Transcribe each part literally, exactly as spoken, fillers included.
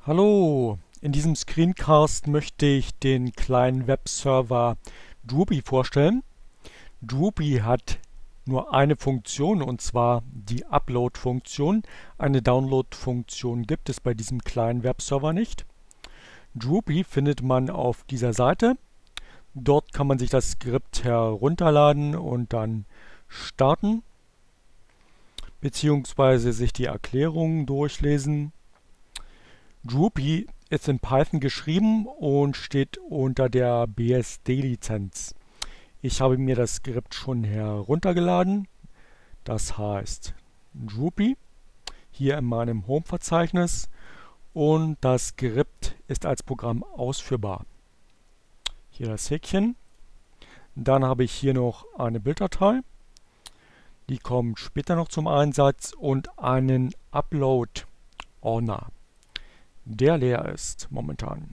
Hallo, in diesem Screencast möchte ich den kleinen Webserver Drupy vorstellen. Drupy hat nur eine Funktion, und zwar die Upload-Funktion. Eine Download-Funktion gibt es bei diesem kleinen Webserver nicht. Drupy findet man auf dieser Seite. Dort kann man sich das Skript herunterladen und dann starten, beziehungsweise sich die Erklärungen durchlesen. Drupy ist in Python geschrieben und steht unter der B S D-Lizenz. Ich habe mir das Skript schon heruntergeladen. Das heißt Drupy hier in meinem Home-Verzeichnis, und das Skript ist als Programm ausführbar. Hier das Häkchen. Dann habe ich hier noch eine Bilddatei. Die kommt später noch zum Einsatz, und einen Upload-Ordner, der leer ist momentan.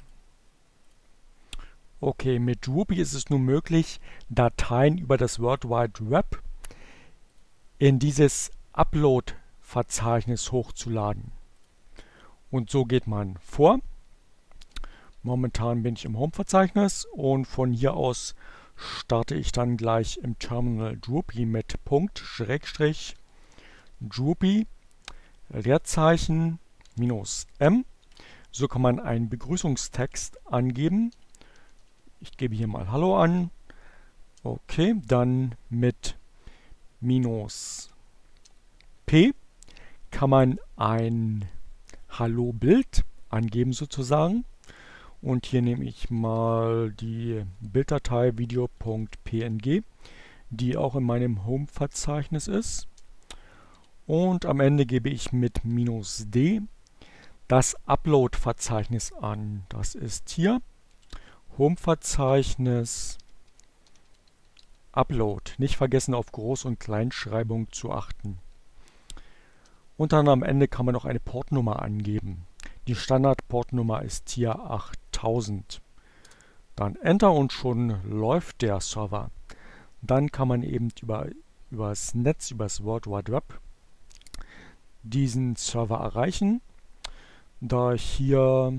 Okay, mit Drupy ist es nun möglich, Dateien über das World Wide Web in dieses Upload-Verzeichnis hochzuladen. Und so geht man vor. Momentan bin ich im Home-Verzeichnis, und von hier aus starte ich dann gleich im Terminal Drupy mit Punkt, Schrägstrich, Drupy, Leerzeichen, minus M. So kann man einen Begrüßungstext angeben. Ich gebe hier mal Hallo an. Okay, dann mit minus P kann man ein Hallo-Bild angeben sozusagen. Und hier nehme ich mal die Bilddatei video.png, die auch in meinem Home-Verzeichnis ist. Und am Ende gebe ich mit minus D das Upload-Verzeichnis an. Das ist hier Home-Verzeichnis Upload. Nicht vergessen, auf Groß- und Kleinschreibung zu achten. Und dann am Ende kann man noch eine Portnummer angeben. Die Standard-Portnummer ist hier achttausend. Dann Enter, und schon läuft der Server. Dann kann man eben über, über das Netz, über das World Wide Web diesen Server erreichen. Da ich hier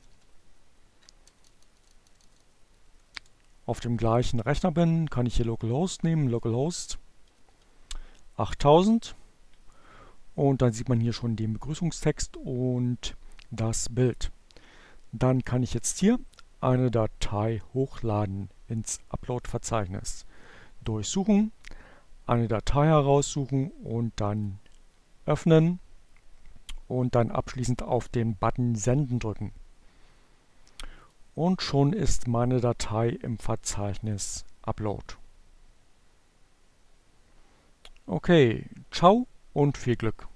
auf dem gleichen Rechner bin, kann ich hier Localhost nehmen, Localhost achttausend, und dann sieht man hier schon den Begrüßungstext und das Bild. Dann kann ich jetzt hier eine Datei hochladen ins Upload-Verzeichnis. Durchsuchen, eine Datei heraussuchen und dann öffnen und dann abschließend auf den Button Senden drücken. Und schon ist meine Datei im Verzeichnis Upload. Okay, ciao und viel Glück.